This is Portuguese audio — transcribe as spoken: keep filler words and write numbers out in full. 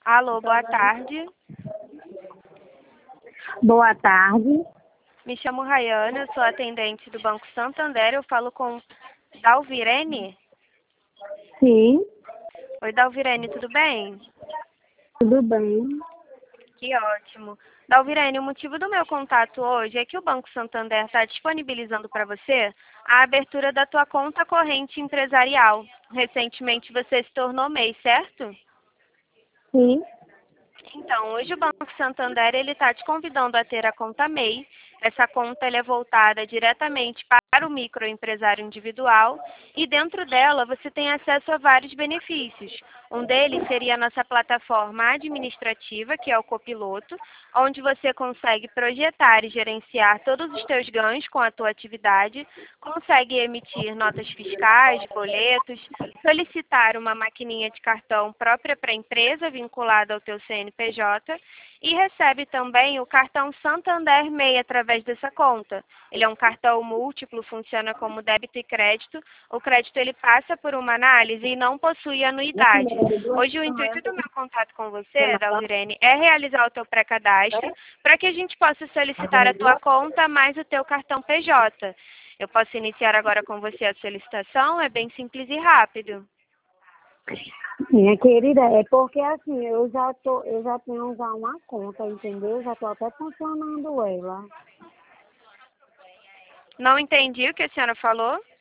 Alô, boa tarde. Boa tarde. Me chamo Rayane, eu sou atendente do Banco Santander. Eu falo com Dalvirene? Sim, Oi, Dalvirene, tudo bem? tudo bem. Que ótimo. Dalvirene, o motivo do meu contato hoje é que o Banco Santander está disponibilizando para você a abertura da tua conta corrente empresarial. Recentemente você se tornou M E I, certo? Sim, Então, hoje o Banco Santander ele está te convidando a ter a conta M E I. Essa conta ela é voltada diretamente para o microempresário individual e dentro dela você tem acesso a vários benefícios. Um deles seria a nossa plataforma administrativa, que é o Copiloto, onde você consegue projetar e gerenciar todos os teus ganhos com a tua atividade, consegue emitir notas fiscais, boletos, solicitar uma maquininha de cartão própria para a empresa vinculada ao teu C N P J e recebe também o cartão Santander M E I através dessa conta. Ele é um cartão múltiplo, funciona como débito e crédito. O crédito ele passa por uma análise e não possui anuidade. Hoje o intuito do meu contato com você, Dalvirene, é realizar o teu pré-cadastro para que a gente possa solicitar a tua conta mais o teu cartão P J. Eu posso iniciar agora com você a solicitação, é bem simples e rápido. minha querida, é porque assim, eu já tô, eu já tenho já uma conta, entendeu? Já tô até funcionando ela. Não entendi o que a senhora falou.